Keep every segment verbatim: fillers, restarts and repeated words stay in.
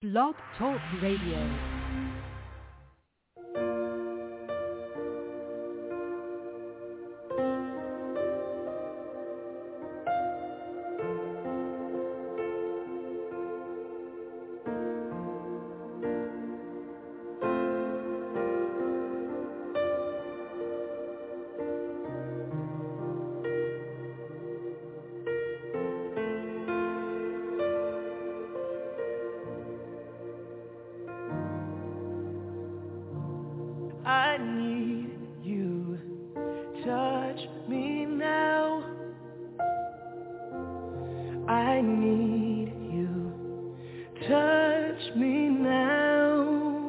Blog Talk Radio. I need you, touch me now. I need you, touch me now.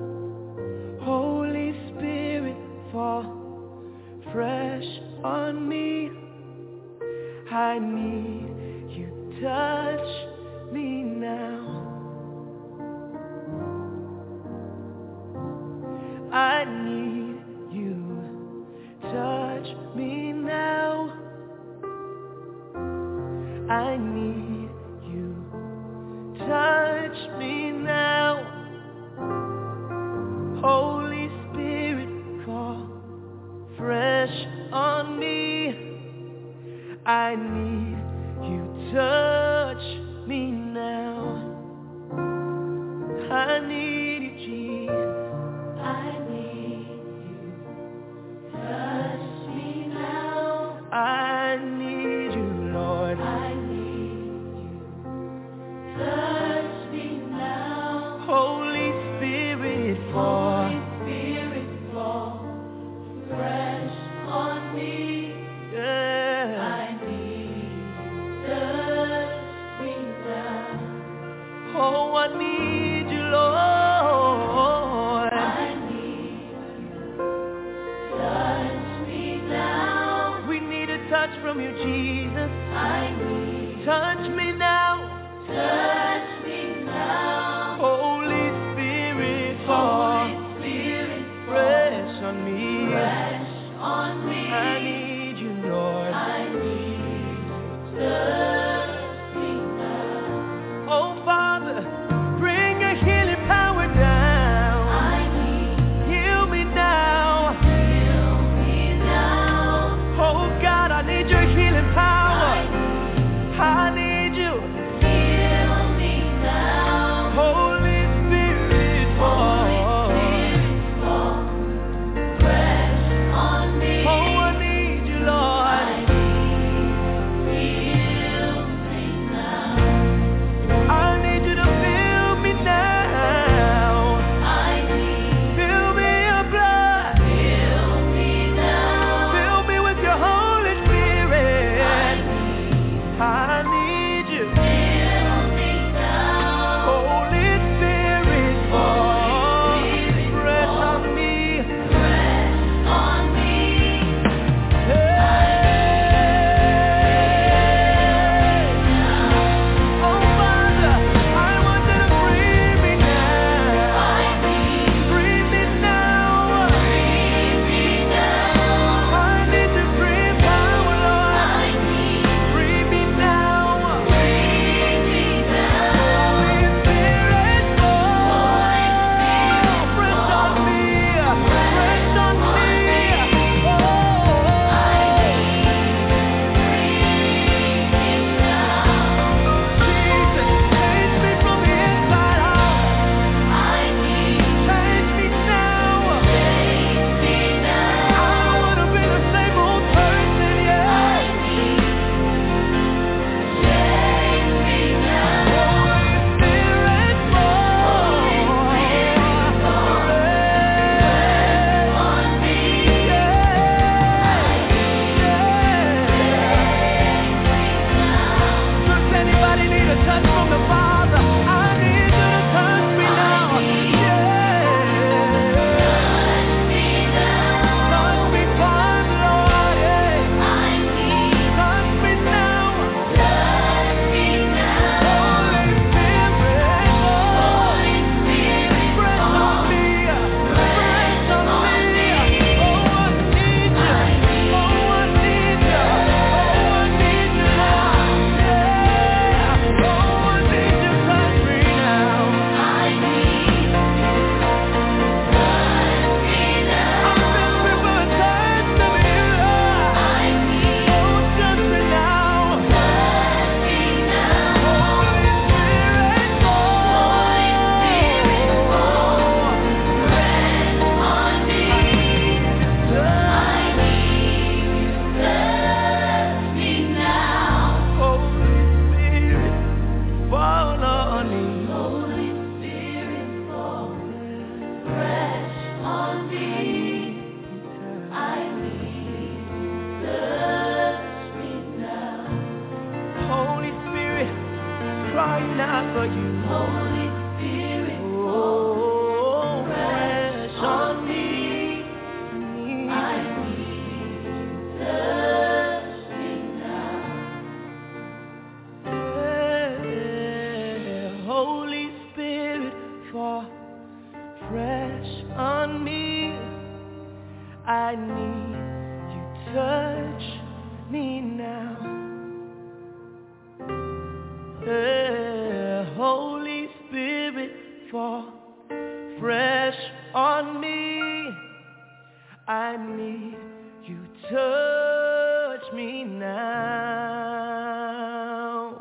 Holy Spirit, fall fresh on me. I need you, touch me now. I need you, touch me now. I need you, touch me now. Holy Spirit, fall fresh on me. I need you, touch me now. I need you, Jesus. I need you, touch me now. I need you, Lord. I need you, touch me now. Holy Spirit, fall. Holy Spirit, fall fresh on me. Yeah. I need you, touch me now. Oh, I need you, Lord. Touch from you, Jesus. I need. Touch me now. Touch me now. Holy Spirit, fall. Holy Spirit, fresh on me. Fresh on me. I need you, Lord. I need you. Touch me now. Oh, Father, bring your healing power down. I need. Heal me now. Heal me now. Oh God, I need your healing power. touch on me. I need you, touch me now. Uh, Holy Spirit, fall fresh on me. I need you, touch me now.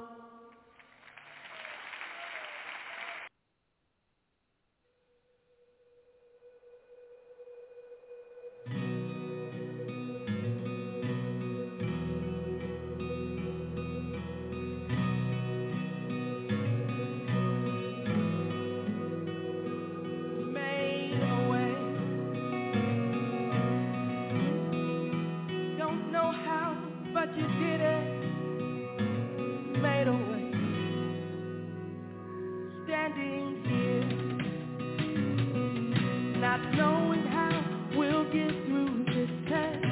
But you did it, made a way, standing here, not knowing how we'll get through this test,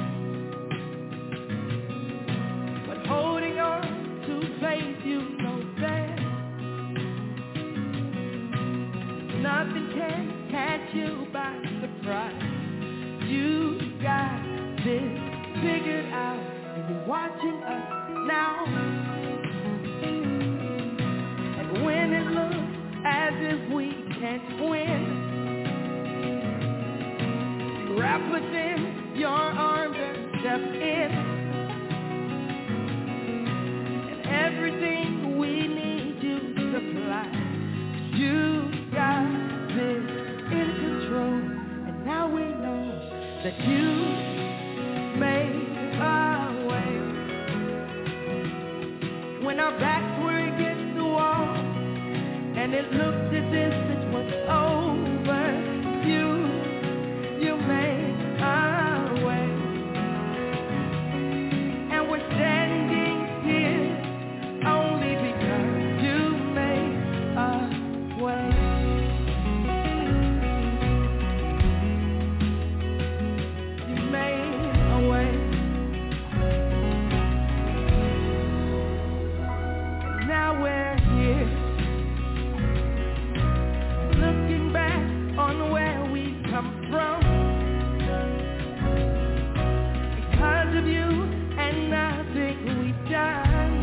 but holding on to faith you know best. Nothing can catch you by surprise. You got this figured out. You're watching us now, and when it looks as if we can't win, wrap us in your arms and step in, and everything we need you to supply. You got this in control, and now we know that you made us. When our backs were against the wall, and it looked as if it was over, you, you made our way. And we're standing here only because you made a way. You made a way. Now we're here, looking back on where we come from, because of you and nothing we've done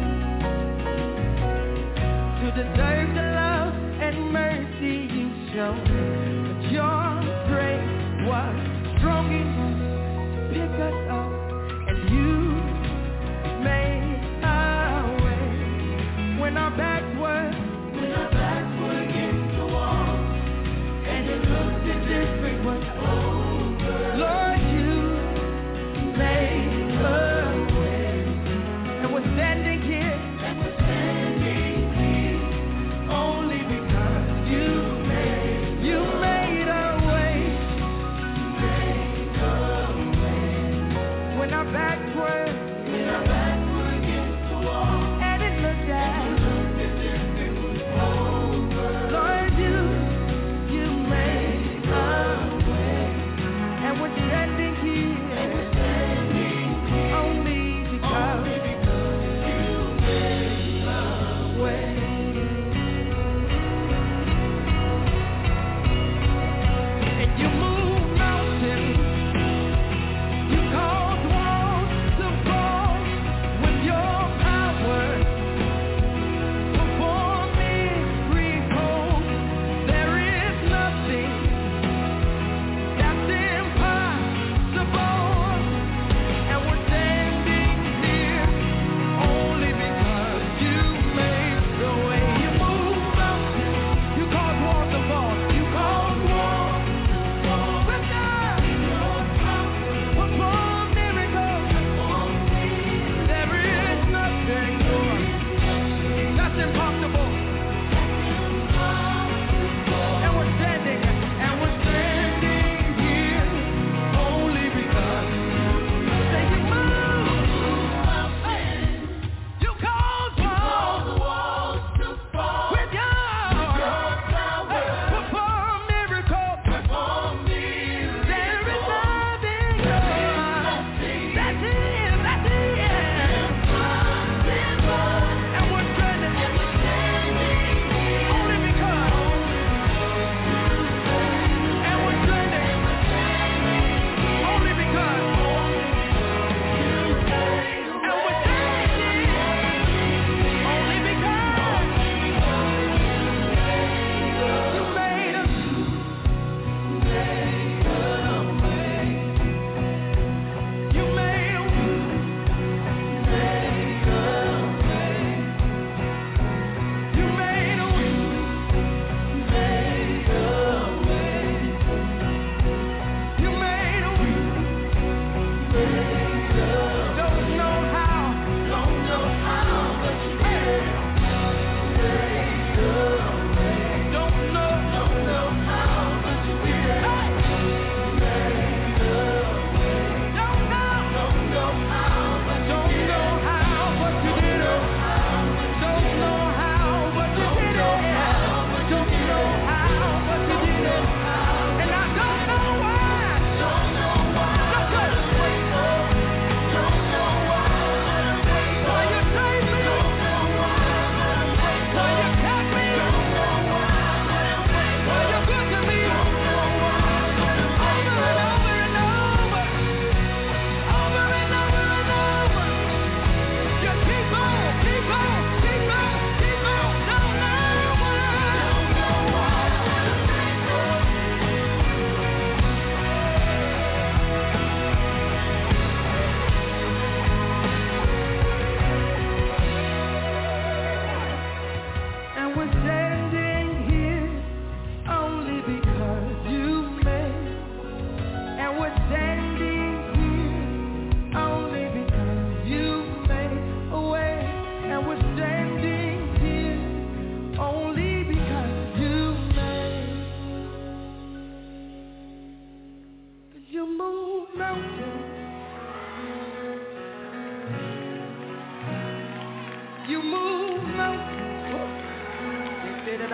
to deserve the love and mercy you showed. But your grace was strong enough to pick us up, and you made when our backs were, when our backs were against the wall, and it looked as if it was over. Lord, you made a way, and we're standing here, and we're standing here only because you made, you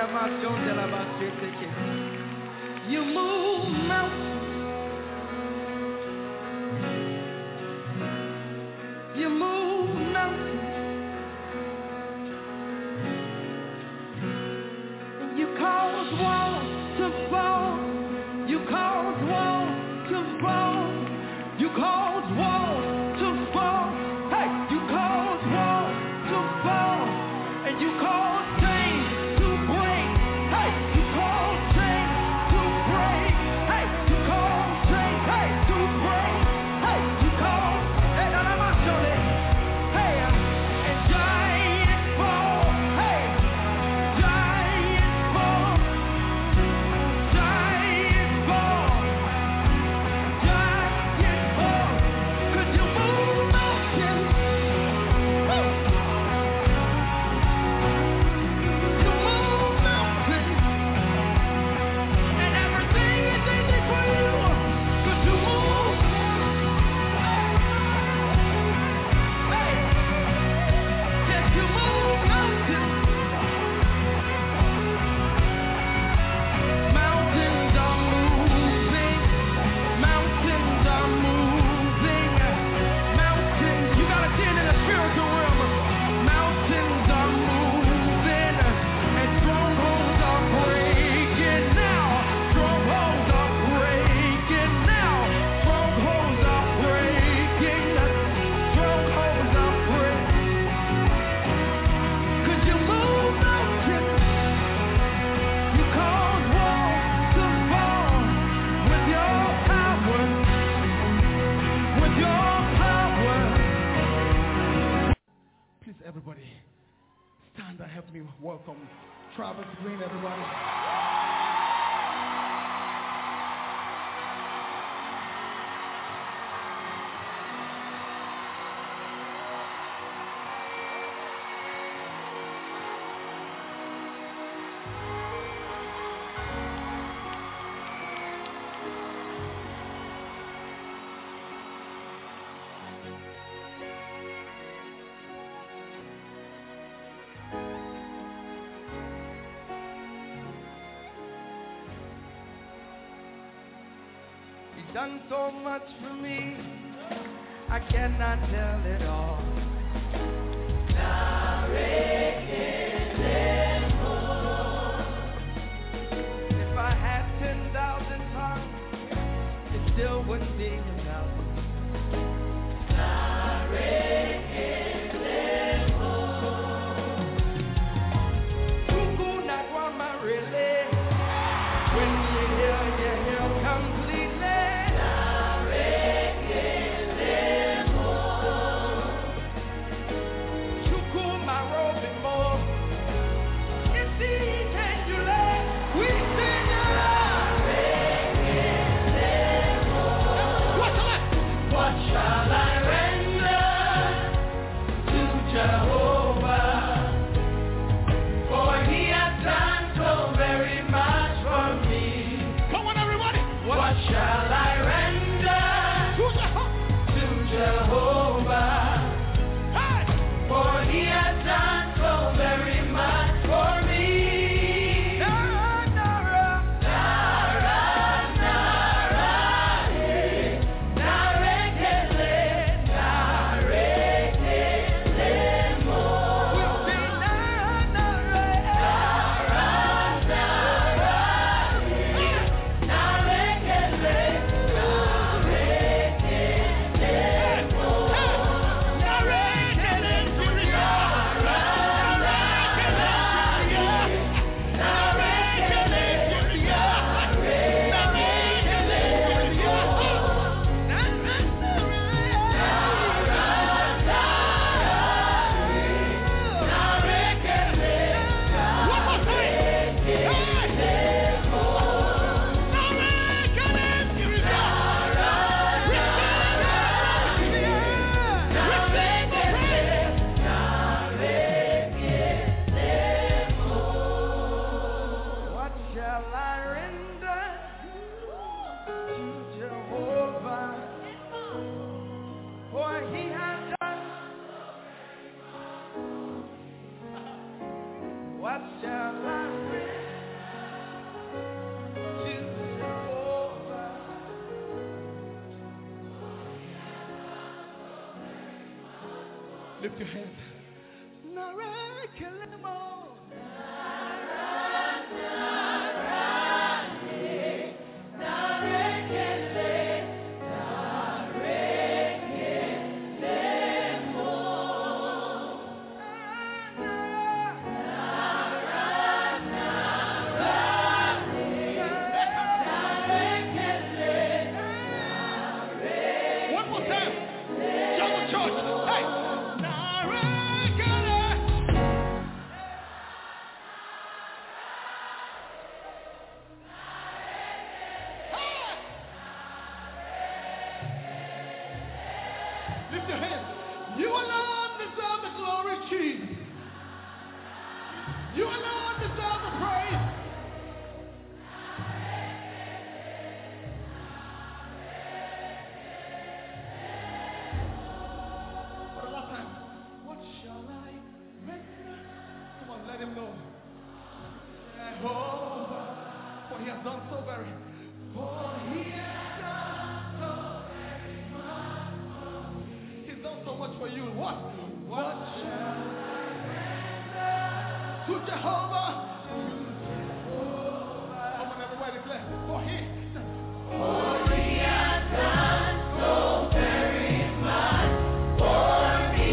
You move mountains. You move mountains. You cause walls to fall. You cause walls to fall. You cause walls to fall. Hey, you cause walls to fall. And you cause chains to break. Hey, you cause chains to break. Hey, you cause chains hey, to break. Hey, you cause hey, no, no, no, surely. Hey, and giants fall. Hey, giants fall. Giants fall. Giants fall. 'Cause you move mountains. Woo. You move mountains. And everything is easy for you. 'Cause you move. Hey, yes, you move mountains. Mountains are moving. Mountains are moving. Mountains, you gotta see it in the spiritual realm. Mountains are moving. And strongholds are breaking now. Strongholds are breaking now. Strongholds are breaking. Strongholds are breaking. 'Cause you move mountains. You cause walls to fall with your power. With your power. Please, everybody, stand and help me welcome Travis Green, everybody. He's done so much for me, I cannot tell it all. If I had ten thousand tongues, it still wouldn't be enough. Cuckoo, not one, my really. When you hear, you hear completely. Cuckoo, my robe and more. Indeed, can you let we sing aloud? What's that? What shall I render to Jehovah? For he has done so very much for me. Come on, everybody. What shall I render to Jehovah? Hey! For he has done so very much for me. Nara, Nara, Nara, Nara, eh. Narekele, narekele mo. We'll sing Nara, Nara, Nara, Nara, eh. Narekele, narekele mo. Narekele to the Nara, narekele, narekele to the Yahweh, narekele to the Yahweh. Nara, narekele, one more time. Narekele mo. Narekele to the Yahweh. What shall I render to Jehovah? For he has done. What shall I render? Lift your hands. Lift your hands. You alone deserve the glory, Jesus. You alone deserve the praise. For the last time, what shall I render? Come on, let him know. Jehovah, for he has done so very. For he has done so very much for me. He's done so much for you. What? What shall I render to Jehovah? To Jehovah. Come on, everybody declare. For he, for he has done so very much for me.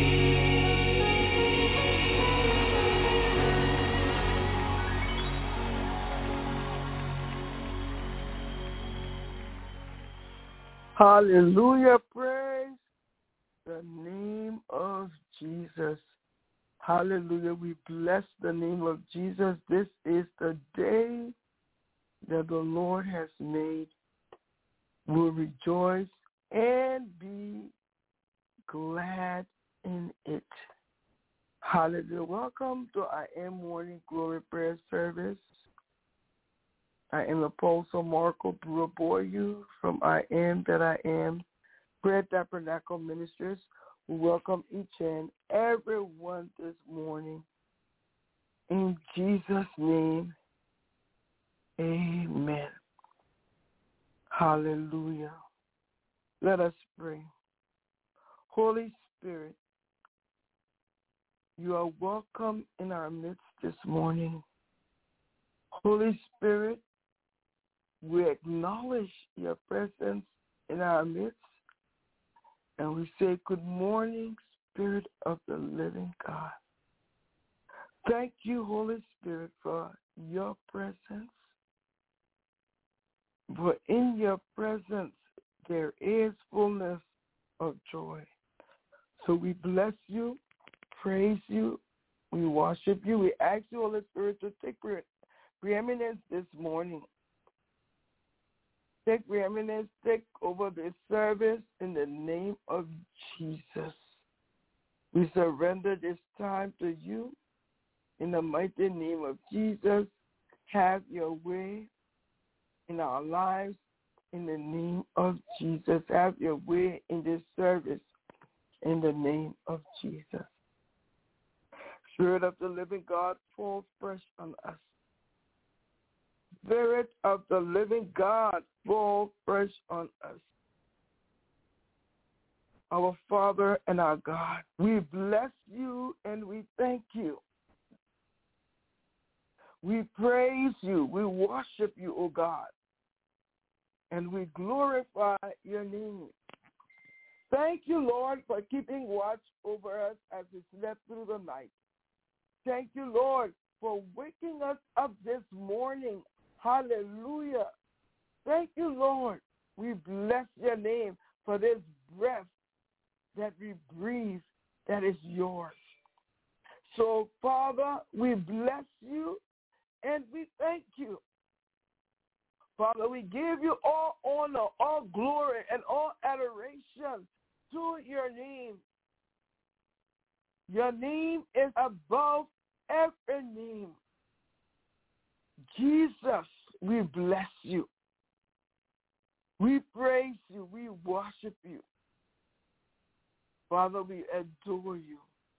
Hallelujah, praise the name of Jesus. Hallelujah, we bless the name of Jesus. This is the day that the Lord has made. We'll rejoice and be glad in it. Hallelujah. Welcome to I Am Morning Glory Prayer Service. I am Apostle Marco Buraboyu from I Am That I Am Prayer Tabernacle Ministries. We welcome each and every one this morning. In Jesus' name, amen. Hallelujah. Let us pray. Holy Spirit, you are welcome in our midst this morning. Holy Spirit, we acknowledge your presence in our midst, and we say, good morning, Spirit of the living God. Thank you, Holy Spirit, for your presence. For in your presence, there is fullness of joy. So we bless you, praise you, we worship you. We ask you, Holy Spirit, to take pre- preeminence this morning. Take preeminence, take over this service in the name of Jesus. We surrender this time to you in the mighty name of Jesus. Have your way in our lives in the name of Jesus. Have your way in this service in the name of Jesus. Spirit of the living God, fall fresh on us. Spirit of the living God, fall fresh on us. Our Father and our God, we bless you and we thank you. We praise you. We worship you, O God. And we glorify your name. Thank you, Lord, for keeping watch over us as we slept through the night. Thank you, Lord, for waking us up this morning. Hallelujah. Thank you, Lord. We bless your name for this breath that we breathe that is yours. So, Father, we bless you and we thank you. Father, we give you all honor, all glory, and all adoration to your name. Your name is above every name. Jesus, we bless you. We praise you. We worship you. Father, we adore you.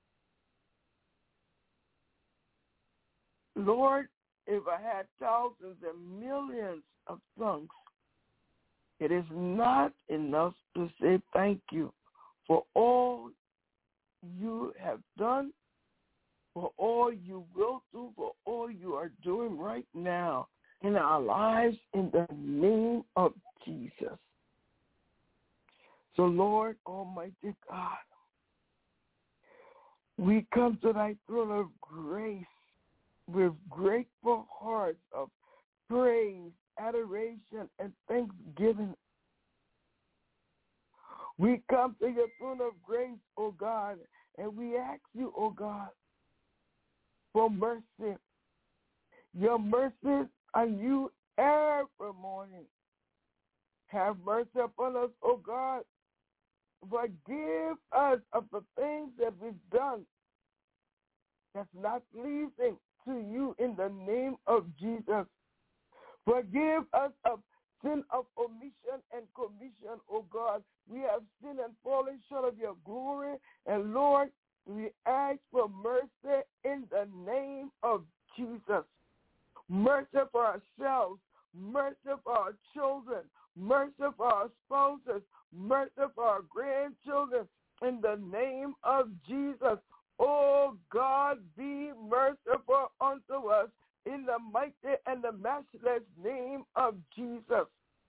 Lord, if I had thousands and millions of tongues, it is not enough to say thank you for all you have done, for all you will do, for all you are doing right now in our lives, in the name of Jesus. So, Lord Almighty God, we come to thy throne of grace with grateful hearts of praise, adoration, and thanksgiving. We come to your throne of grace, O God, and we ask you, O God, for mercy. Your mercies are new every morning. Have mercy upon us, O God. Forgive us of the things that we've done that's not pleasing to you in the name of Jesus. Forgive us of sin of omission and commission, O God. We have sinned and fallen short of your glory. And Lord, we ask for mercy in the name of Jesus. Mercy for ourselves, mercy for our children, mercy for our spouses, mercy for our grandchildren, in the name of Jesus. Oh God, be merciful unto us in the mighty and the matchless name of Jesus.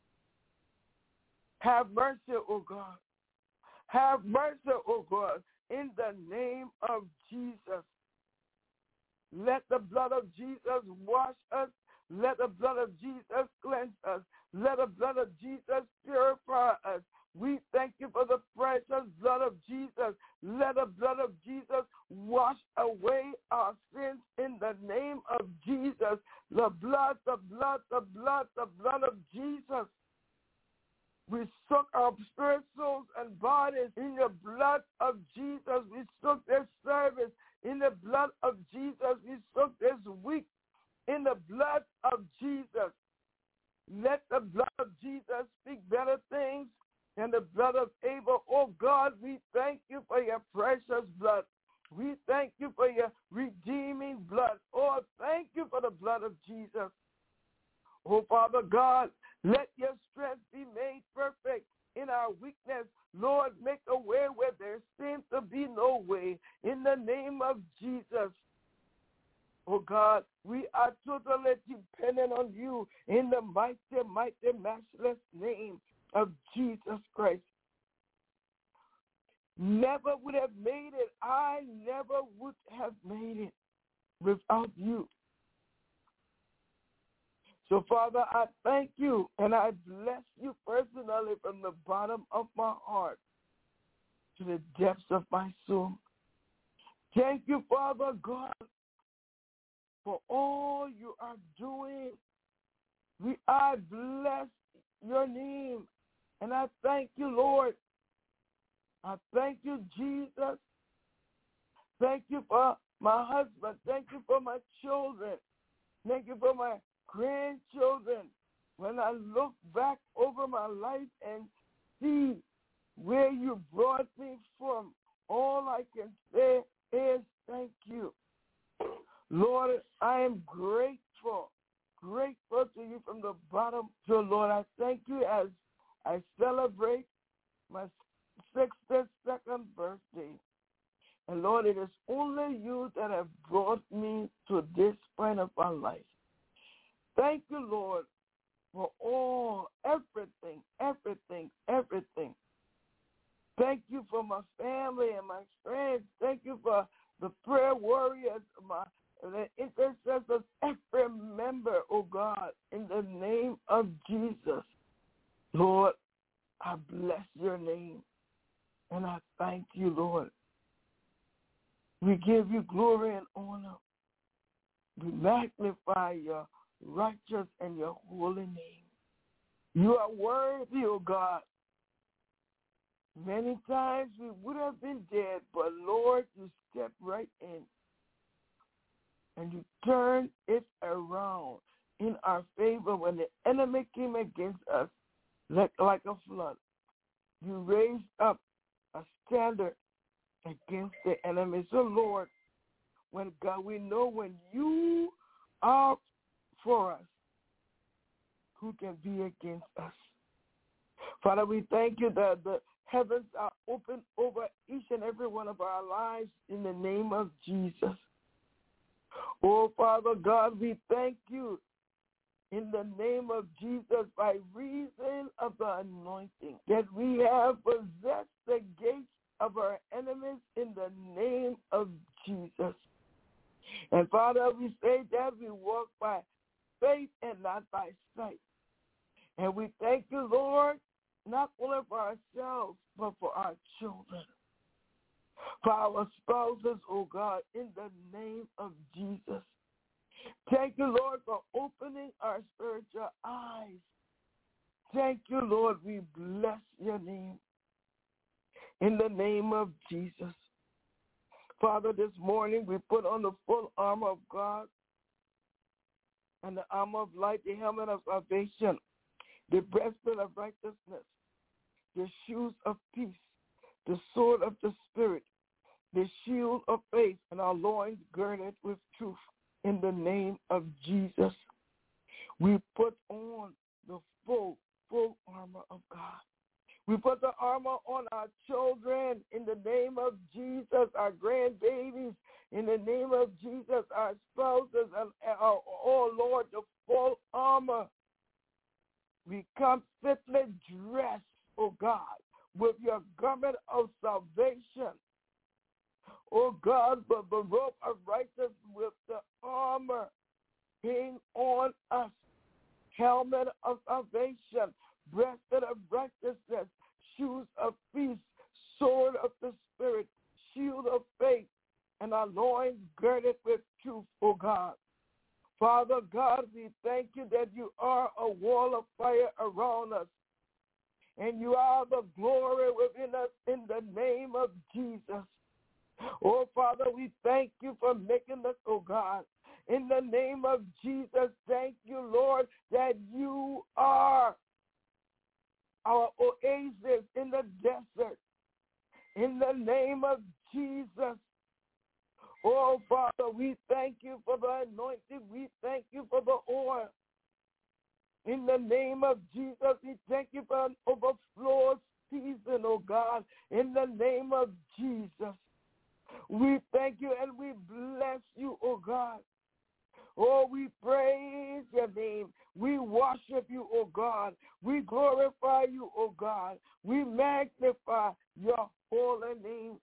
Have mercy, O God. Have mercy, O God, in the name of Jesus. Let the blood of Jesus wash us. Let the blood of Jesus cleanse us. Let the blood of Jesus purify us. We thank you for the precious blood of Jesus. Let the blood of Jesus wash away our sins in the name of Jesus. The blood, the blood, the blood, the blood of Jesus. We soak our spirit, souls, and bodies in the blood of Jesus. We soak this service in the blood of Jesus. We soak this week in the blood of Jesus. Let the blood of Jesus speak better things than the blood of Abel. Oh God, we thank you for your precious blood. We thank you for your redeeming blood. Oh, thank you for the blood of Jesus. Oh, Father God, let your strength be made perfect in our weakness. Lord, make a way where there seems to be no way. In the name of Jesus. Oh, God, we are totally dependent on you in the mighty, mighty, matchless name of Jesus Christ. Never would have made it. I never would have made it without you. So, Father, I thank you and I bless you personally from the bottom of my heart to the depths of my soul. Thank you, Father God, for all you are doing. We I bless your name. And I thank you, Lord. I thank you, Jesus. Thank you for my husband. Thank you for my children. Thank you for my grandchildren. When I look back over my life and see where you brought me from, all I can say is thank you. Lord, I am grateful, grateful to you from the bottom. So, Lord, I thank you as I celebrate my sixty-second birthday. And, Lord, it is only you that have brought me to this point of my life. Thank you, Lord, for all, everything, everything, everything. Thank you for my family and my friends. Thank you for the prayer warriors, my the intercessors, every member, oh God, in the name of Jesus. Lord, I bless your name, and I thank you, Lord. We give you glory and honor. We magnify your righteous and your holy name. You are worthy, oh God. Many times we would have been dead, but Lord, you stepped right in and you turned it around in our favor when the enemy came against us like, like a flood. You raised up a standard against the enemy. So, Lord, when God, we know when you are for us, who can be against us? Father, we thank you that the heavens are open over each and every one of our lives in the name of Jesus. Oh, Father God, we thank you in the name of Jesus by reason of the anointing that we have possessed the gates of our enemies in the name of Jesus. And Father, we say that we walk by faith and not by sight. And we thank you, Lord, not only for ourselves, but for our children, for our spouses, oh God, in the name of Jesus. Thank you, Lord, for opening our spiritual eyes. Thank you, Lord. We bless your name in the name of Jesus. Father, this morning we put on the full armor of God and the armor of light, the helmet of salvation, the breastplate of righteousness, the shoes of peace, the sword of the Spirit, the shield of faith, and our loins girded with truth. In the name of Jesus, we put on the full, full armor of God. We put the armor on our children in the name of Jesus, our grandbabies in the name of Jesus, our spouses, and our, oh Lord, the full armor. We come fitly dressed, oh God, with your garment of salvation. Oh God, but the robe of righteousness with the armor being on us, helmet of salvation, breastplate of righteousness, shoes of peace, sword of the Spirit, shield of faith, and our loins girded with truth, oh God. Father God, we thank you that you are a wall of fire around us, and you are the glory within us in the name of Jesus. Oh, Father, we thank you for making us, oh God. In the name of Jesus, thank you, Lord, that you are our oasis in the desert. In the name of Jesus. Oh, Father, we thank you for the anointing. We thank you for the oil. In the name of Jesus, we thank you for an overflow season, oh God. In the name of Jesus. We thank you and we bless you, oh God. Oh, we praise your name. We worship you, oh God. We glorify you, oh God. We magnify your holy name.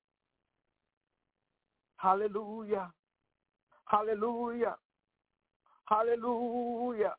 Hallelujah. Hallelujah. Hallelujah.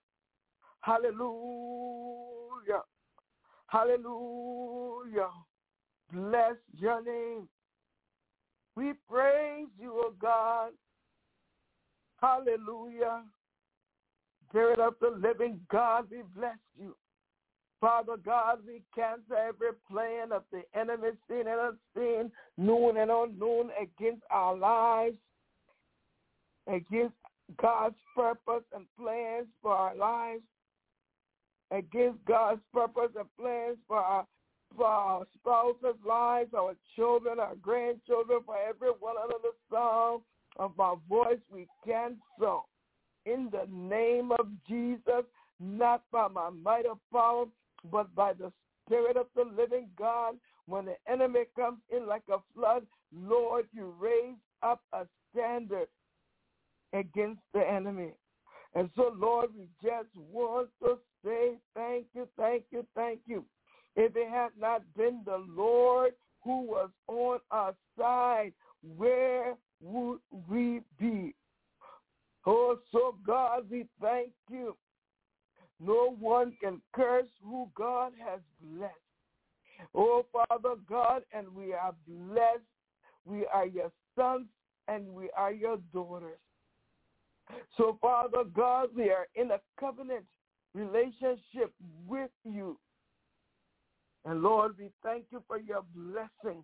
Hallelujah. Hallelujah. Bless your name. We praise you, O God. Hallelujah. Spirit of the living God, we bless you. Father God, we cancel every plan of the enemy, seen and unseen, known and unknown, against our lives, against God's purpose and plans for our lives, against God's purpose and plans for our for our spouses' lives, our children, our grandchildren, for everyone under the sound of my voice, we cancel in the name of Jesus, not by my might or power, but by the Spirit of the living God. When the enemy comes in like a flood, Lord, you raise up a standard against the enemy. And so, Lord, we just want to say thank you, thank you, thank you. If it had not been the Lord who was on our side, where would we be? Oh, so God, we thank you. No one can curse who God has blessed. Oh, Father God, and we are blessed. We are your sons and we are your daughters. So, Father God, we are in a covenant relationship with you. And Lord, we thank you for your blessings.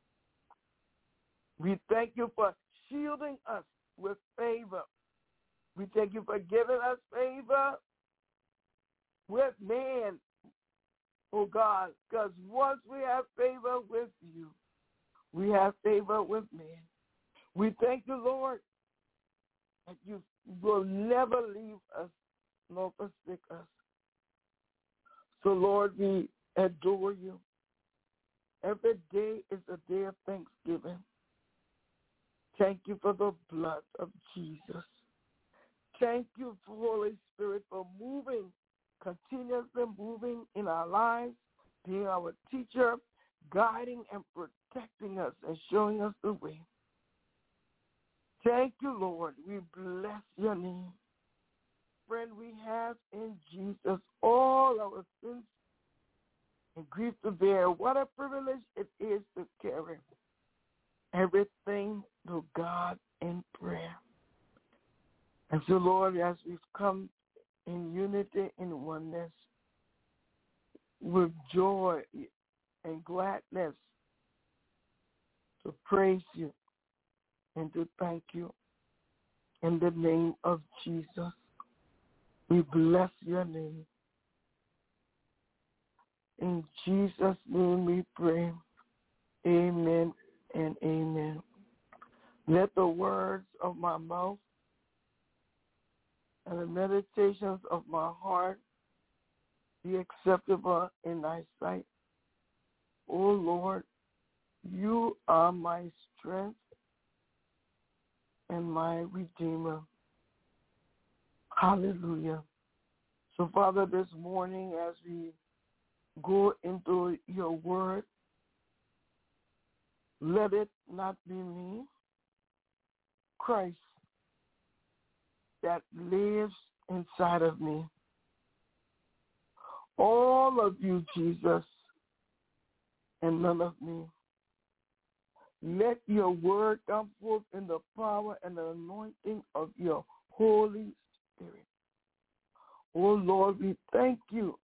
We thank you for shielding us with favor. We thank you for giving us favor with man, oh God, because once we have favor with you, we have favor with man. We thank you, Lord, that you will never leave us nor forsake us. So, Lord, we adore you Every day is a day of thanksgiving. Thank you for the blood of Jesus. Thank you, for Holy Spirit, for moving, continuously moving in our lives, being our teacher, guiding and protecting us and showing us the way. Thank you, Lord. We bless your name. Friend, we have in Jesus all our sins and grief to bear. What a privilege it is to carry everything to God in prayer. And so, Lord, as we've come in unity and oneness, with joy and gladness to praise you and to thank you in the name of Jesus. We bless your name. In Jesus' name we pray. Amen and amen. Let the words of my mouth and the meditations of my heart be acceptable in thy sight. O Lord, you are my strength and my Redeemer. Hallelujah. So, Father, this morning as we go into your word, let it not be me, Christ, that lives inside of me. All of you, Jesus, and none of me. Let your word come forth in the power and the anointing of your Holy Spirit. Oh, Lord, we thank you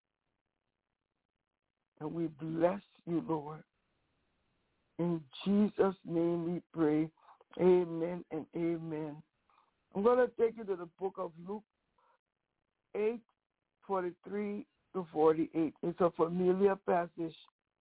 and we bless you, Lord. In Jesus' name we pray. Amen and amen. I'm going to take you to the book of Luke eight, forty-three to forty-eight. It's a familiar passage.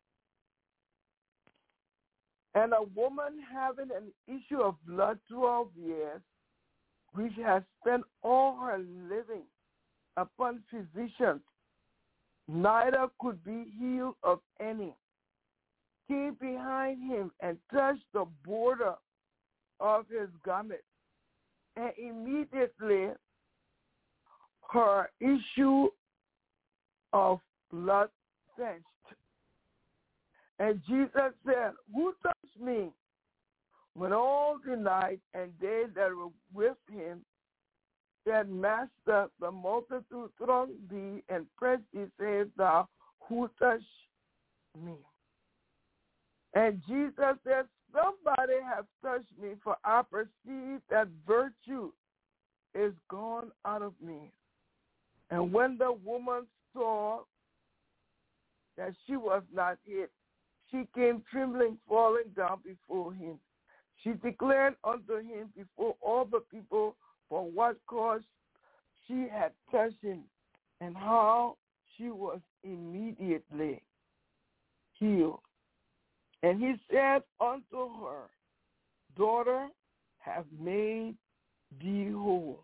And a woman having an issue of blood twelve years, which has spent all her living upon physicians, neither could be healed of any, came behind him and touched the border of his garment. And immediately her issue of blood ceased. And Jesus said, who touched me? When all denied, and they that were with him said, Master, the multitude thronged thee and pressed thee, sayest thou, who touched me? And Jesus said, somebody has touched me, for I perceive that virtue is gone out of me. And when the woman saw that she was not hit, she came trembling, falling down before him. She declared unto him before all the people for what cause she had touched him, and how she was immediately healed. And he said unto her, Daughter, have made thee whole.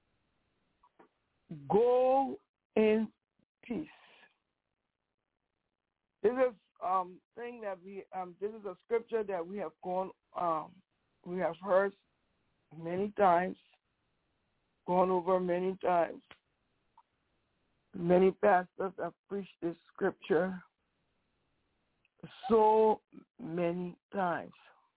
Go in peace. This is um thing that we um this is a scripture that we have gone um we have heard many times, gone over many times. Many pastors have preached this scripture so many times.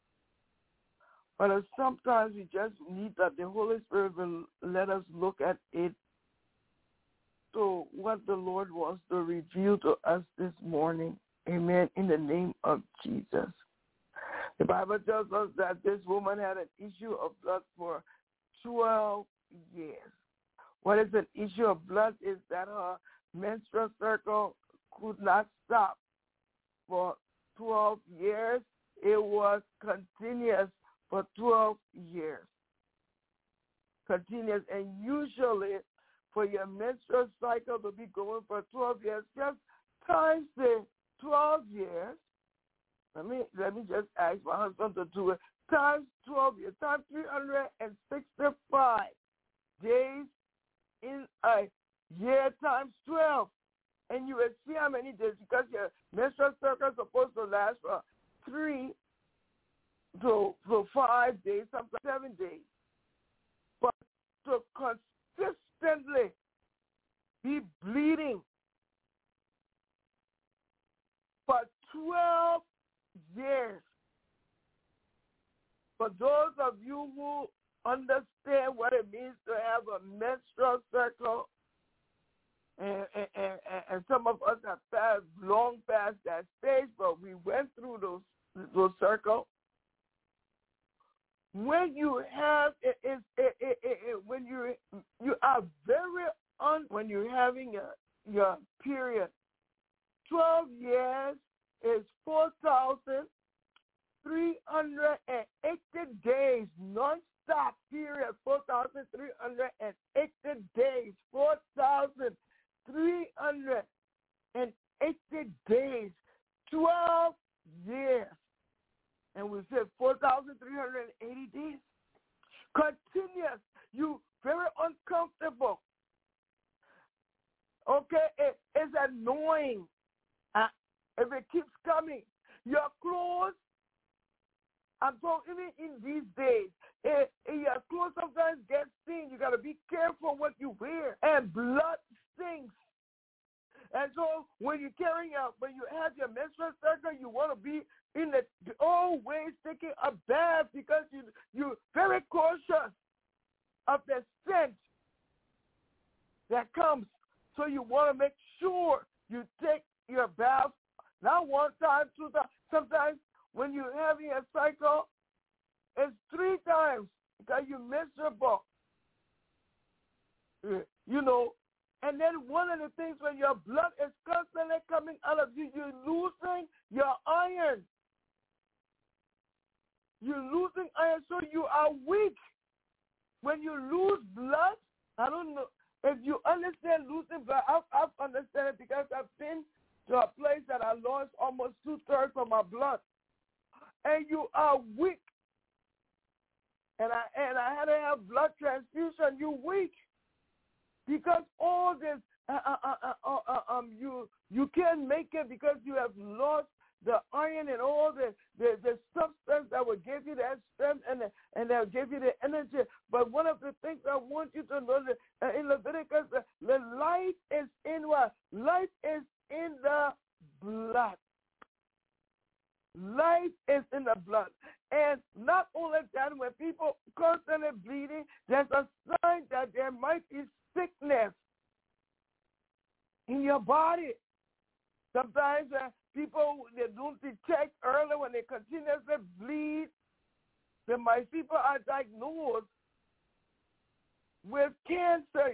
But sometimes we just need that the Holy Spirit will let us look at it to what the Lord wants to reveal to us this morning. Amen. In the name of Jesus. The Bible tells us that this woman had an issue of blood for twelve years. What is an issue of blood is that her menstrual cycle could not stop for twelve years. It was continuous for twelve years. Continuous. And usually for your menstrual cycle to be going for twelve years, just times the twelve years. Let me let me just ask my husband to do it. Times twelve years, times three hundred sixty-five days in a year times twelve. and you will see how many days, because your menstrual cycle is supposed to last for three to, to five days, sometimes seven days. But to consistently be bleeding for twelve years. For those of you who understand what it means to have a menstrual cycle, and, and, and, and some of us have passed long past that stage, but we went through those those circles. When you have it, it, it, it, it, it, when you you are very un when you're having your your period, twelve years is four thousand three hundred eighty days non-stop period. Four thousand three hundred eighty days. Four thousand three hundred eighty days. Twelve years. And we said four thousand three hundred eighty days. Continuous. You very uncomfortable. Okay? It, it's annoying. Uh, if it keeps coming. Your clothes, I'm talking even in these days, it, it, your clothes sometimes get stained. You got to be careful what you wear. And blood stinks. And so when you're carrying out, when you have your menstrual cycle, you want to be in the, the old ways taking a bath, because you, you're very cautious of the scent that comes. So you want to make sure you take your bath not one time, two times. Sometimes when you're having a cycle, it's three times because you're miserable. You know, and then one of the things, when your blood is constantly coming out of you, you're losing your iron. You're losing iron, so you are weak. When you lose blood, I don't know if you understand losing blood. I've, I've understand it because I've been to a place that I lost almost two-thirds of my blood. And you are weak. And I and I had to have blood transfusion. You're weak. Because all this, uh, uh, uh, uh, uh, um, you you can't make it because you have lost the iron and all the, the, the substance that will give you that strength and the, and that will give you the energy. But one of the things I want you to know that uh, in Leviticus, uh, the life is in what? Life is in the blood. Life is in the blood. And not only that, when people constantly bleeding, there's a sign that there might be sickness in your body. Sometimes uh, people, they don't detect early when they continuously bleed. Then my people are diagnosed with cancer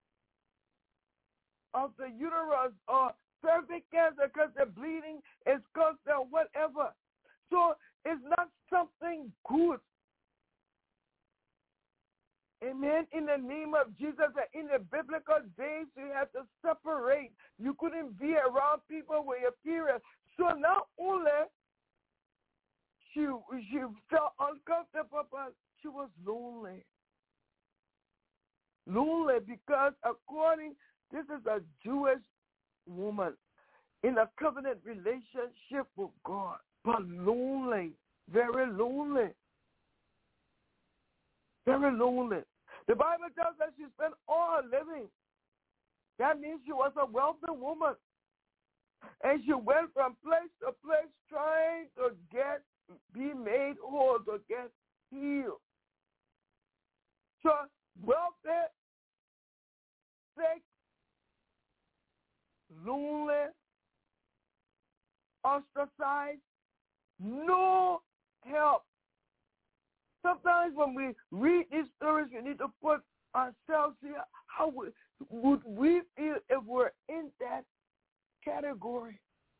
of the uterus or cervical cancer because the bleeding is constant, whatever. So it's not something good. Amen. In the name of Jesus, in the biblical days, you have to separate. You couldn't be around people with your period. So not only she she felt uncomfortable, but she was lonely. Lonely because according, this is a Jewish woman in a covenant relationship with God, but lonely, very lonely. Very lonely. The Bible tells us she spent all her living. That means she was a wealthy woman. And she went from place to place trying to get, be made whole, to get healed. So wealthy, sick, lonely, ostracized, no help. Sometimes when we read these stories, we need to put ourselves here. How would, would we feel if we're in that category?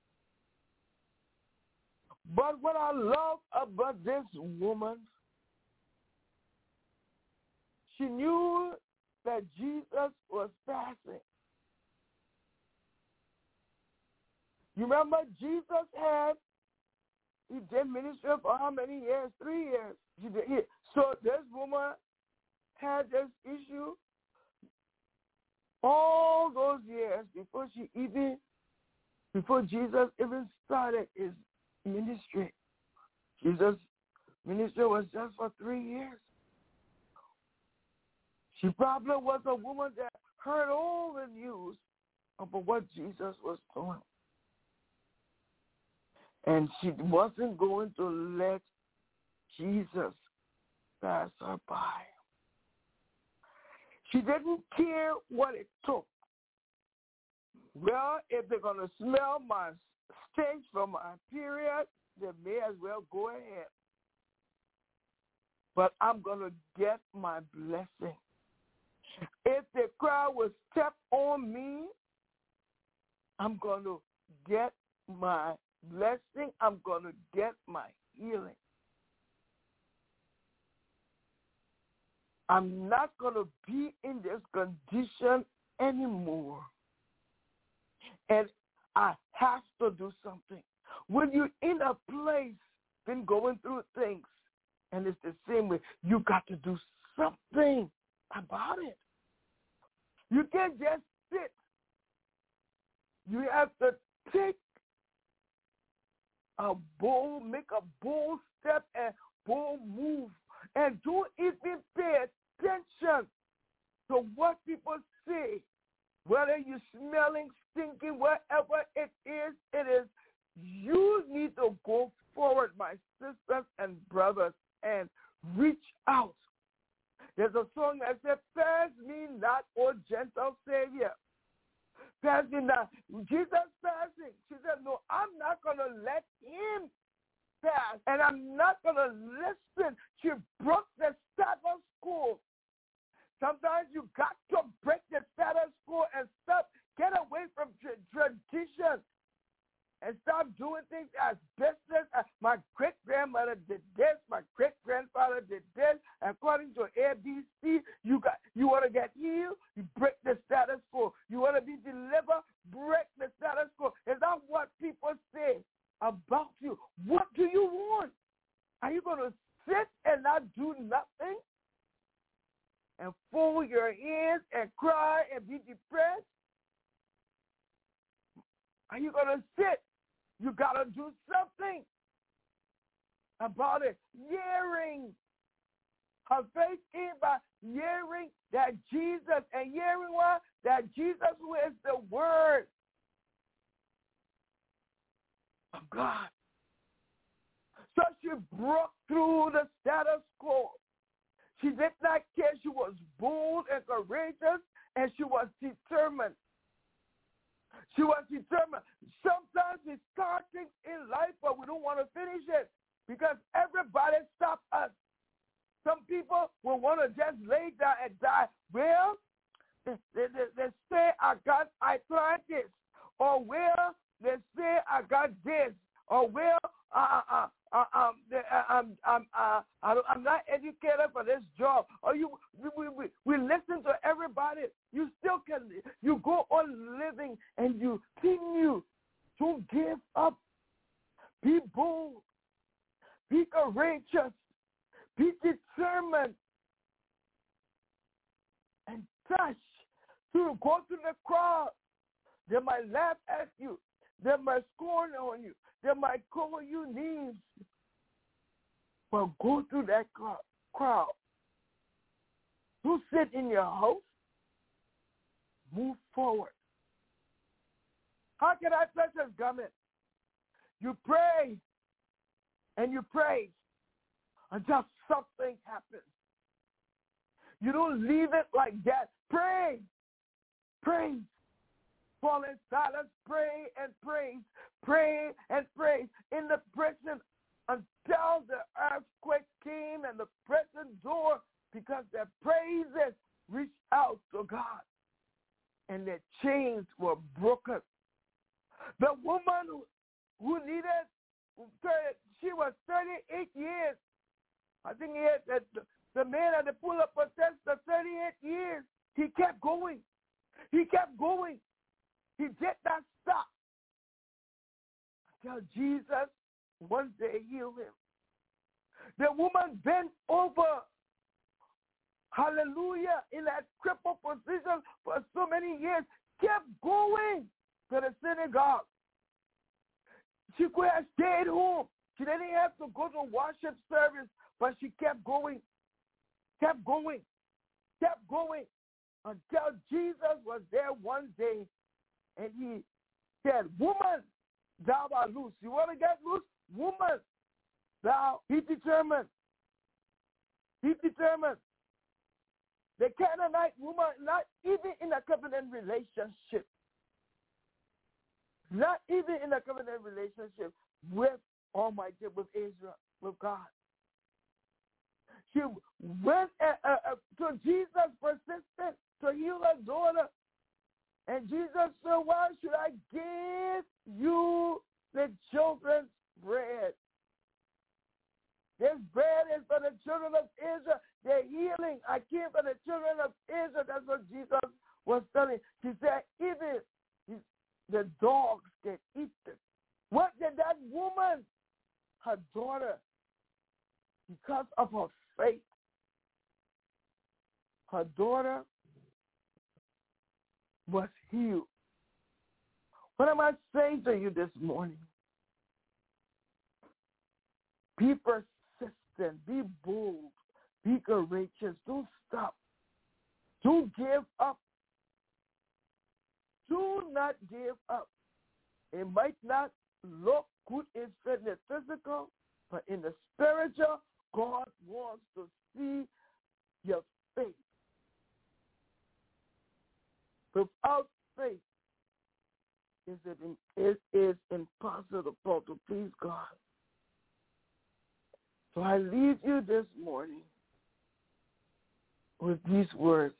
But what I love about this woman, she knew that Jesus was passing. You remember Jesus had, he did ministry for how many years? Three years. He did, he, so this woman had this issue. all those years before she even, before Jesus even started his ministry. Jesus' ministry was just for three years. She probably was a woman that heard all the news about what Jesus was doing. And she wasn't going to let Jesus pass her by. She didn't care what it took. Well, if they're going to smell my stench from my period, they may as well go ahead. But I'm going to get my blessing. If the crowd will step on me, I'm going to get my blessing. I'm going to get my healing. I'm not going to be in this condition anymore. And I have to do something. When you're in a place, been going through things, and it's the same way, you got to do something about it. You can't just sit. You have to take a bold, make a bold step and bold move. And don't even pay attention to what people say. Whether you're smelling, stinking, whatever it is, it is. You need to go forward, my sisters and brothers, and reach out. There's a song that says, pass me not, O gentle Savior. Pass me not. Jesus passing. She said, no, I'm not going to let him pass, and I'm not going to listen. She broke the status quo. Sometimes you got to break the status quo and stop, get away from tra- tradition and stop doing things as business. Uh, my great-grandmother did this. My great-grandfather did this. According to A B C, you got you want to get healed, you break the status quo. You want to be delivered, break the status quo. Is that what people say about you? What do you want? Are you going to sit and not do nothing and fold your hands and cry and be depressed? Are you going to sit? You got to do something about it. Hearing. Her faith came by hearing that Jesus, and hearing what? That Jesus who is the Word of God. So she broke through the status quo. She did not care. She was bold and courageous, and she was determined. She was determined. Sometimes we start things in life, but we don't want to finish it because everybody stops us. Some people will want to just lay down and die. Well, they, they, they say, I got, I tried this. Or, well, they say, I got this. Or, well, uh, uh, uh, um, they, uh, um, um, uh, I'm not educated for this job. Or you, we, we, we listen to everybody. You still can, you go on living and you continue to give up. Be bold. Be courageous. Be determined and touch to go to the crowd. They might laugh at you. They might scorn on you. They might call you names. But go through that crowd. Don't sit in your house. Move forward. How can I touch his garment? You pray and you pray until something happens. You don't leave it like that. Pray. Pray. Fall in silence. Pray and praise. Pray and praise. In the prison until the earthquake came and the prison door, because their praises reached out to God and their chains were broken. The woman who, who needed, she was thirty-eight years. I think he had, the, the man at the pool of Bethesda, thirty-eight years. He kept going. He kept going. He did not stop until Jesus one day healed him. The woman bent over hallelujah, in that crippled position for so many years, kept going to the synagogue. She could have stayed home. She didn't have to go to worship service, but she kept going, kept going, kept going until Jesus was there one day and he said, woman, thou art loose. You want to get loose? Woman, thou, he determined. He determined. The Canaanite woman, not even in a covenant relationship, not even in a covenant relationship with Almighty, with Israel, with God. She went uh, uh, to Jesus, persistent to heal her daughter. And Jesus said, why should I give you the children's bread? This bread is for the children of Israel. They're healing. I came for the children of Israel. That's what Jesus was telling. She said, even the dogs can eat it. What did that woman, her daughter, because of her faith, her daughter was healed. What am I saying to you this morning? Be persistent. Be bold. Be courageous. Don't stop. Don't give up. Do not give up. It might not look good in the physical, but in the spiritual, God wants to see your faith. Without faith, is it, it is impossible to please God. So I leave you this morning with these words.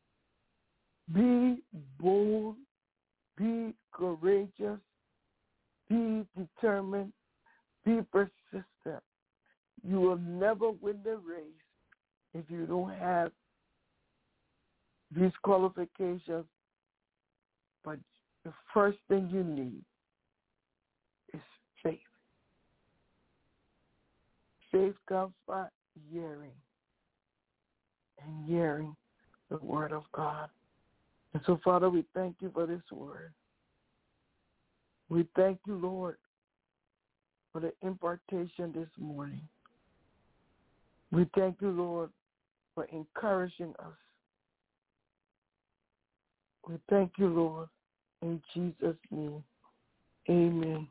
Be bold, be courageous, be determined, be persistent. You will never win the race if you don't have these qualifications. But the first thing you need is faith. Faith comes by hearing, and hearing the word of God. And so, Father, we thank you for this word. We thank you, Lord, for the impartation this morning. We thank you, Lord, for encouraging us. We thank you, Lord, in Jesus' name. Amen.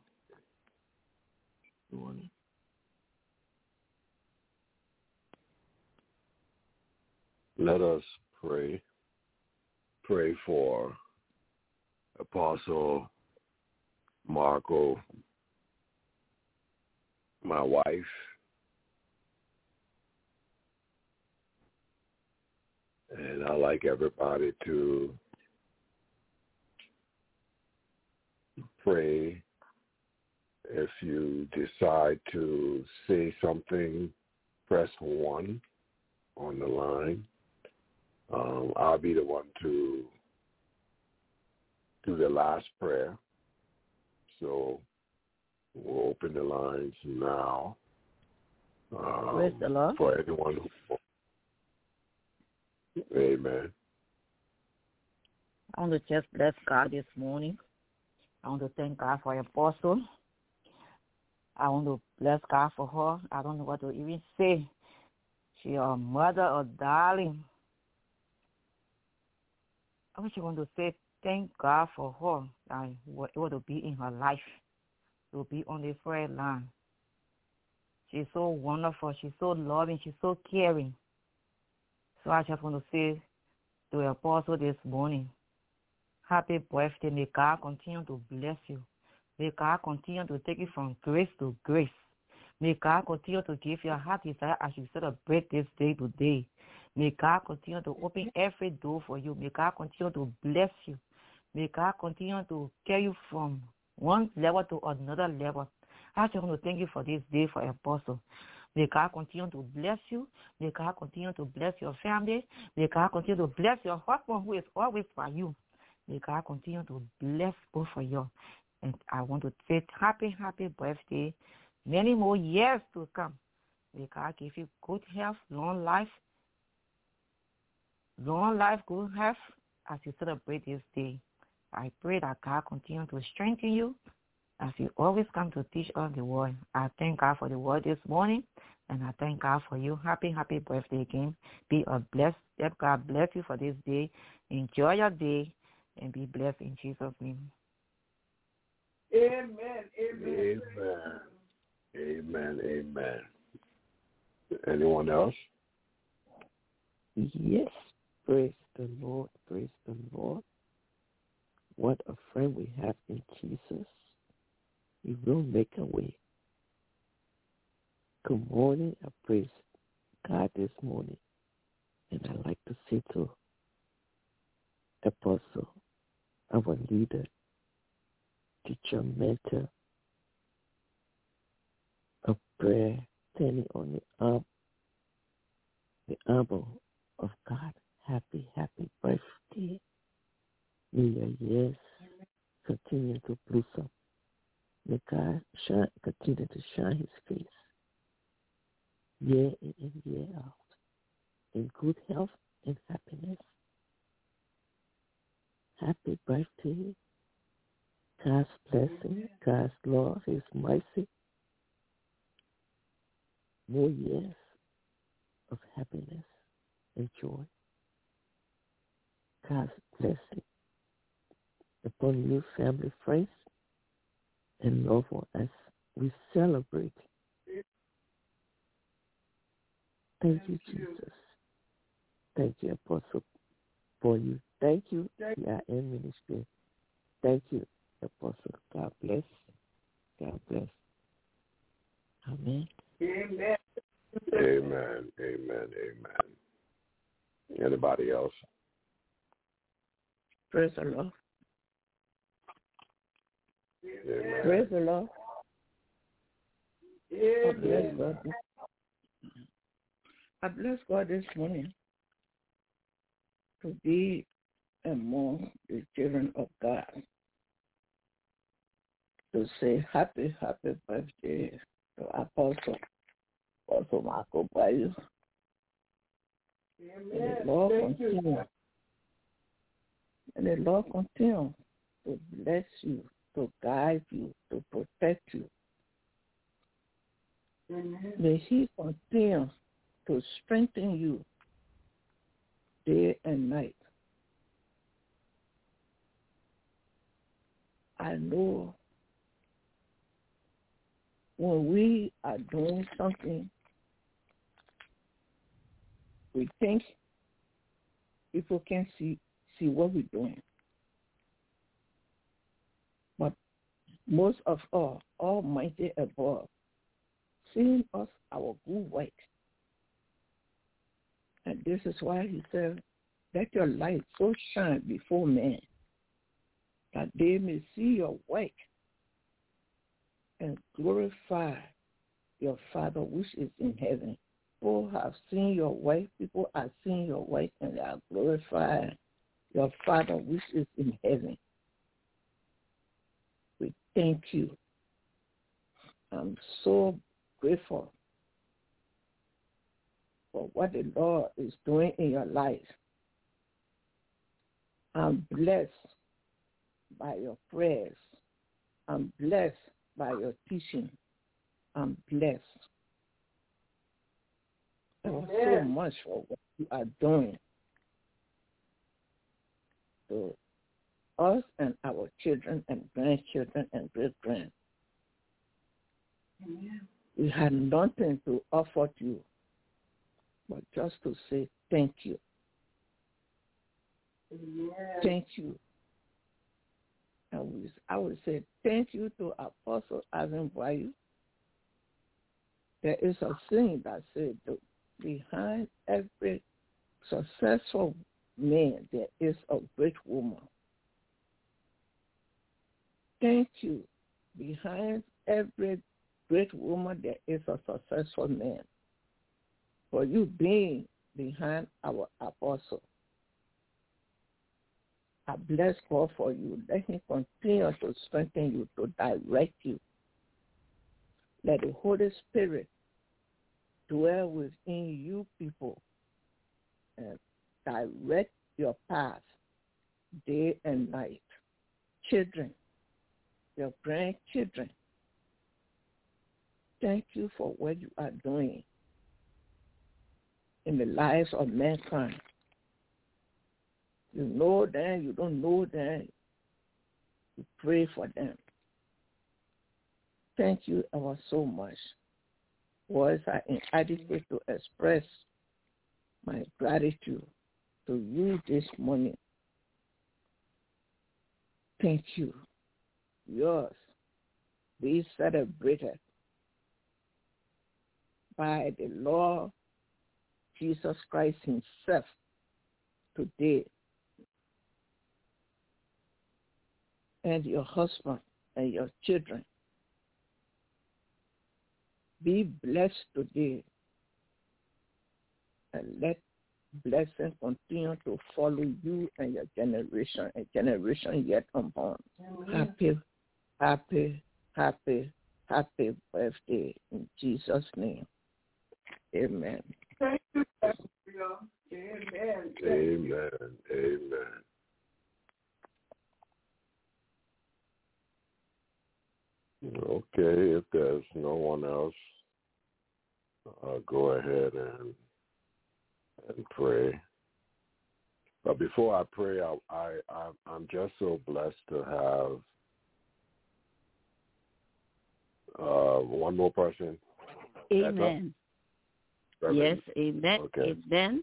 Let us pray. Pray for Apostle Marco, my wife, and I'd like everybody to pray. If you decide to say something, press one on the line. Um, I'll be the one to do the last prayer. So we'll open the lines now. Um, Praise the Lord. For anyone who, amen. I want to just bless God this morning. I want to thank God for your apostle. I want to bless God for her. I don't know what to even say. She a mother, a darling. I wish I want to say thank God for her that was able to be in her life, to be on the front line. She's so wonderful. She's so loving. She's so caring. So I just want to say to the apostle this morning, happy birthday. May God continue to bless you. May God continue to take you from grace to grace. May God continue to give you a heart desire as you celebrate this day today. May God continue to open every door for you. May God continue to bless you. May God continue to carry you from one level to another level. I just want to thank you for this day for Apostle. May God continue to bless you. May God continue to bless your family. May God continue to bless your husband who is always by you. May God continue to bless both of you. And I want to say happy, happy birthday. Many more years to come. May God give you good health, long life, long life, good health as you celebrate this day. I pray that God continue to strengthen you as you always come to teach us the word. I thank God for the word this morning, and I thank God for you. Happy, happy birthday again. Be a blessed. Let God bless you for this day. Enjoy your day and be blessed in Jesus' name. Amen. Amen. Amen. Amen. Amen. Anyone else? Yes. Praise the Lord. Praise the Lord. What a friend we have in Jesus. He will make a way. Good morning. I praise God this morning. And I like to say to Apostle, our leader, teacher, mentor, of prayer, standing on the arm, the armor of God. Happy, happy birthday. May your years continue to blossom. May God shine, continue to shine his face year in and year out in good health and happiness. Happy birthday. God's blessing, God's love, his mercy. More years of happiness and joy. God's blessing upon you, family, friends, and loved ones as we celebrate. Thank you, Jesus. Thank you, Apostle, for you. Thank you, yeah, in ministry. Thank you, Apostle. God bless. God bless. Amen. Amen. Amen. Amen. Amen. Anybody else? Praise the Lord. Amen. Praise the Lord. I bless God. I bless God this morning to be among the children of God. To say happy, happy birthday to Apostle, Apostle Marco Bayo. And the Lord continue. And the Lord continue to bless you, to guide you, to protect you. Amen. May he continue to strengthen you day and night. I know when we are doing something, we think people can see see what we're doing. But most of all, Almighty above, seeing us our good work. And this is why he said, let your light so shine before men that they may see your work and glorify your Father which is in heaven. People have seen your work, people are seeing your work, and they are glorifying your Father which is in heaven. We thank you. I'm so grateful for what the Lord is doing in your life. I'm blessed by your prayers. I'm blessed by your teaching. I'm blessed. Thank you so much for what you are doing to us and our children and grandchildren and great-grand. We had nothing to offer to you, but just to say thank you. Amen. Thank you. And we, I would say thank you to Apostle Alvin Bayo. There is a saying that says behind every successful man, there is a great woman. Thank you. Behind every great woman, there is a successful man. For you being behind our apostle. I bless God for you. Let him continue to strengthen you, to direct you. Let the Holy Spirit dwell within you people and direct your path day and night. Children, your grandchildren, thank you for what you are doing in the lives of mankind. You know them, you don't know them. You pray for them. Thank you ever so much. Words are inadequate to express my gratitude to you this morning. Thank you. Yours be celebrated by the Lord Jesus Christ himself today. And your husband and your children. Be blessed today and let blessing continue to follow you and your generation and generation yet unborn. Happy, happy, happy, happy birthday in Jesus' name. Amen. Thank you, Amen. Amen. Amen. Okay, if there's no one else, I'll go ahead and and pray. But before I pray, I, I, I I'm just so blessed to have uh, one more person. Amen. Yes, amen. Okay. Amen.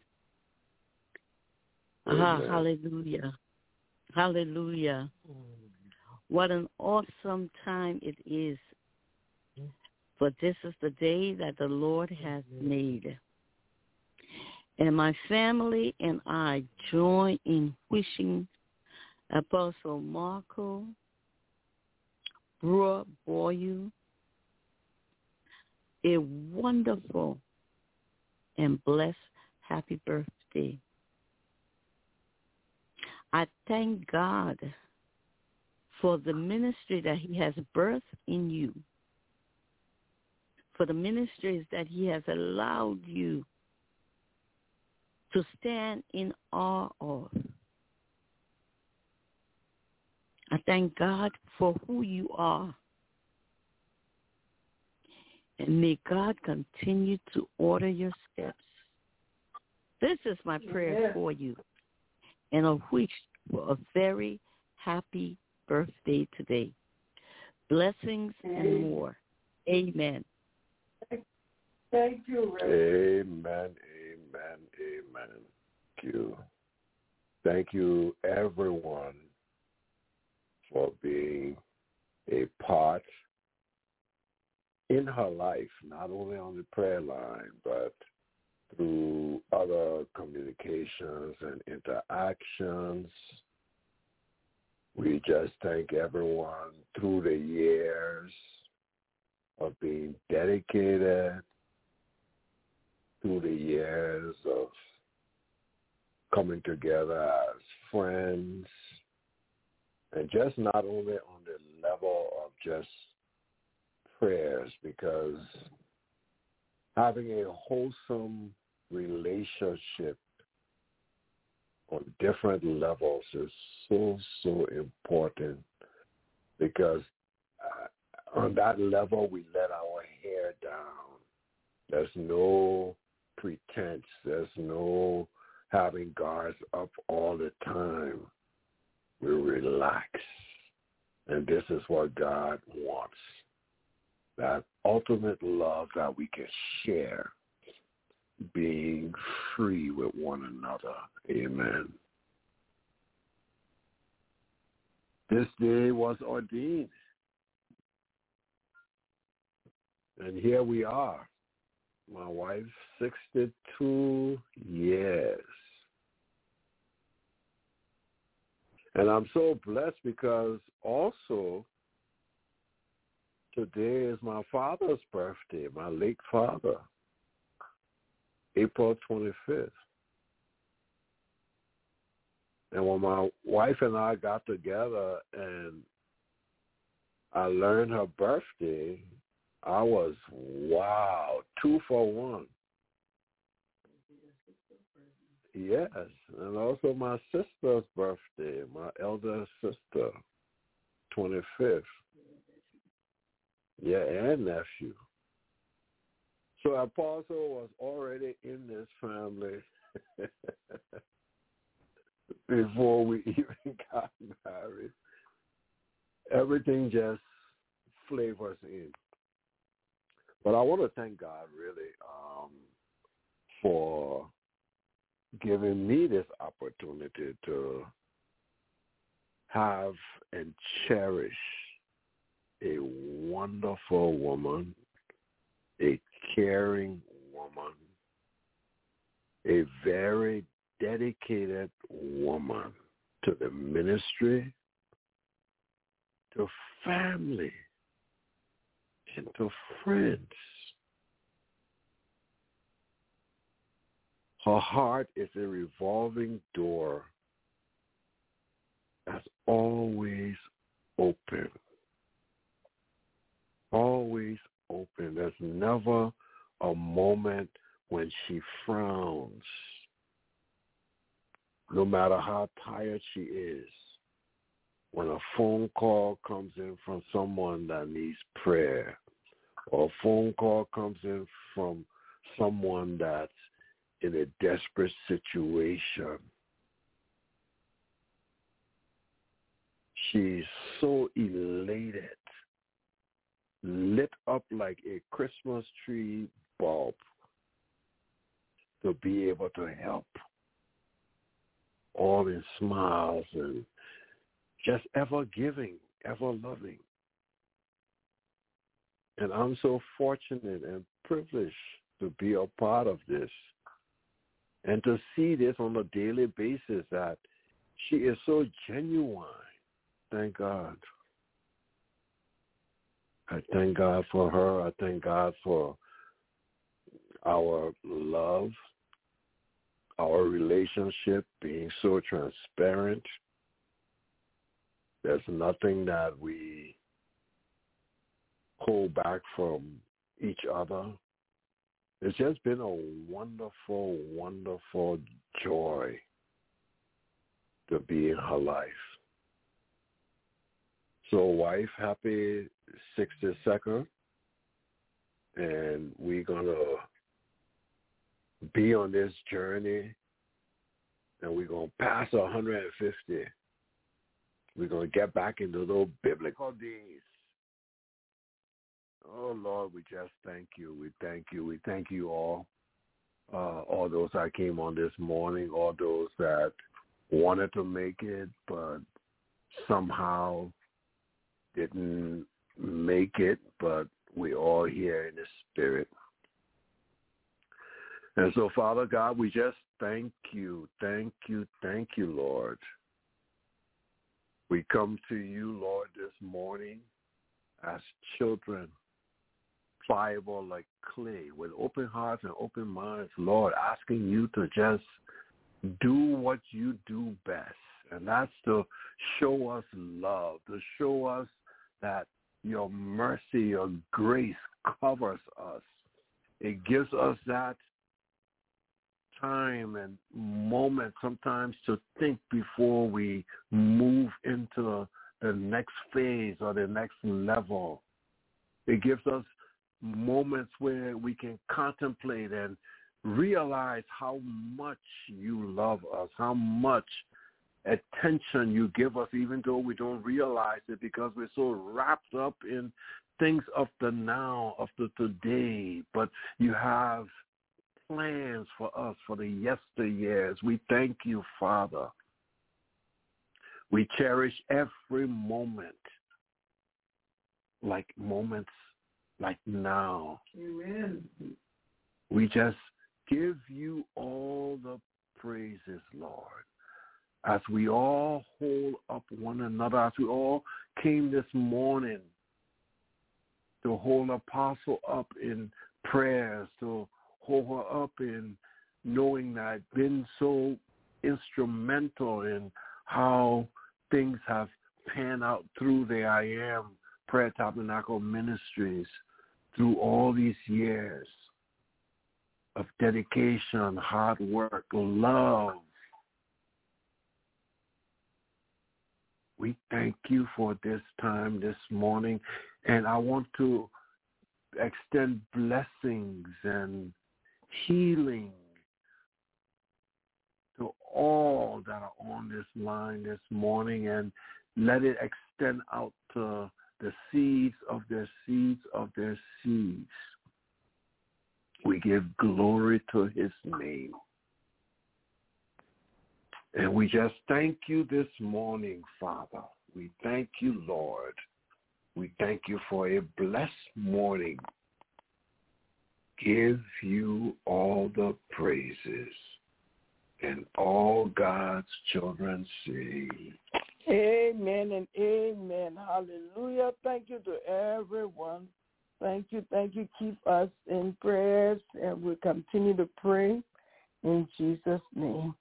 Amen. Ah, hallelujah. Hallelujah. What an awesome time it is. For this is the day that the Lord has made. And my family and I join in wishing Apostle Marco Brewer Boyu a wonderful and blessed happy birthday. I thank God for the ministry that he has birthed in you, for the ministries that he has allowed you to stand in awe of. I thank God for who you are. And may God continue to order your steps. This is my prayer yeah. for you. And I wish for a very happy birthday today. Blessings Amen. And more. Amen. Thank you, Reverend. Amen. Amen. Amen. Thank you. Thank you, everyone, for being a part in her life, not only on the prayer line, but through other communications and interactions. We just thank everyone through the years of being dedicated, through the years of coming together as friends, and just not only on the level of just prayers, because having a wholesome relationship on different levels is so, so important, because uh, on that level we let our hair down. There's no pretense. There's no having guards up all the time. We relax. And this is what God wants, that ultimate love that we can share, being free with one another. Amen. This day was ordained. And here we are. My wife, sixty-two years. And I'm so blessed because also today is my father's birthday, my late father, April twenty-fifth. And when my wife and I got together and I learned her birthday, I was, wow, two for one. Yes, and also my sister's birthday, my elder sister, twenty-fifth. Yeah, and nephew. So Apostle was already in this family before we even got married. Everything just flavors in. But I want to thank God really um, for giving me this opportunity to have and cherish a wonderful woman, a caring woman, a very dedicated woman to the ministry, to family, and to friends. Her heart is a revolving door that's always open. Always open. There's never a moment when she frowns. No matter how tired she is, when a phone call comes in from someone that needs prayer, or a phone call comes in from someone that's in a desperate situation, she's so elated, lit up like a Christmas tree bulb to be able to help, all in smiles and just ever giving, ever loving. And I'm so fortunate and privileged to be a part of this and to see this on a daily basis, that she is so genuine. Thank God. I thank God for her. I thank God for our love, our relationship being so transparent. There's nothing that we hold back from each other. It's just been a wonderful, wonderful joy to be in her life. So, wife, happy sixty-second, and we're going to be on this journey, and we're going to pass one hundred fifty. We're going to get back into those biblical days. Oh, Lord, we just thank you. We thank you. We thank you all, uh, all those that came on this morning, all those that wanted to make it but somehow didn't make it, but we're all here in the spirit. And so, Father God, we just thank you, thank you, thank you, Lord. We come to you, Lord, this morning as children, pliable like clay, with open hearts and open minds, Lord, asking you to just do what you do best, and that's to show us love, to show us that your mercy, your grace covers us. It gives us that time and moment sometimes to think before we move into the next phase or the next level. It gives us moments where we can contemplate and realize how much you love us, how much attention you give us, even though we don't realize it, because we're so wrapped up in things of the now, of the today. But you have plans for us for the yesteryears. We thank you, Father. We cherish every moment like moments like now. Amen. We just give you all the praises, Lord, as we all hold up one another, as we all came this morning to hold Apostle up in prayers, to hold her up in knowing that I've been so instrumental in how things have panned out through the I Am Prayer Tabernacle Ministries through all these years. of dedication, hard work, love. We thank you for this time this morning, and I want to extend blessings and healing to all that are on this line this morning, and let it extend out to the seeds of their seeds of their seeds. We give glory to his name. And we just thank you this morning, Father. We thank you, Lord. We thank you for a blessed morning. Give you all the praises. And all God's children say, amen and amen. Hallelujah. Thank you to everyone. Thank you. Thank you. Keep us in prayers, and we'll continue to pray in Jesus' name.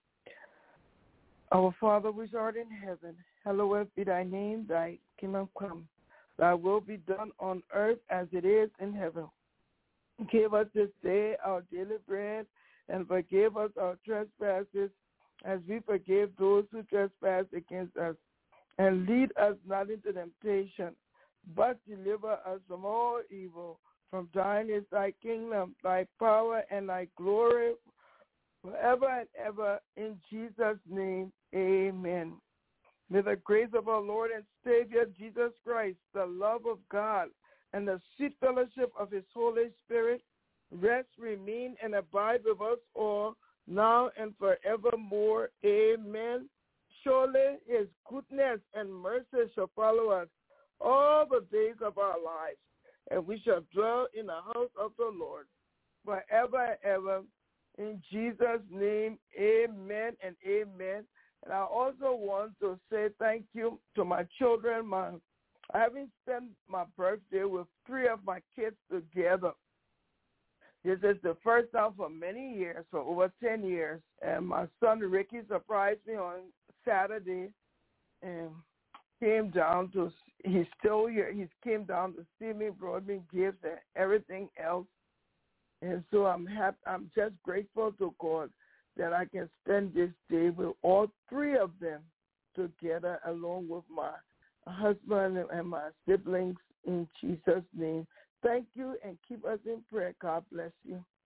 Our Father, which art in heaven, hallowed be thy name, thy kingdom come. Thy will be done on earth as it is in heaven. Give us this day our daily bread, and forgive us our trespasses as we forgive those who trespass against us. And lead us not into temptation, but deliver us from all evil. From thine is thy kingdom, thy power, and thy glory, forever and ever. In Jesus' name, amen. May the grace of our Lord and Savior Jesus Christ, the love of God, and the sweet fellowship of his Holy Spirit rest, remain, and abide with us all, now and forevermore. Amen. Surely his goodness and mercy shall follow us all the days of our lives, and we shall dwell in the house of the Lord forever and ever. In Jesus' name, amen and amen. And I also want to say thank you to my children. My, I haven't spent my birthday with three of my kids together. This is the first time for many years, for over ten years. And my son Ricky surprised me on Saturday and came down to, he's still here, he came down to see me, brought me gifts and everything else. And so I'm happy, I'm just grateful to God that I can spend this day with all three of them together, along with my husband and my siblings, in Jesus' name. Thank you, and keep us in prayer. God bless you.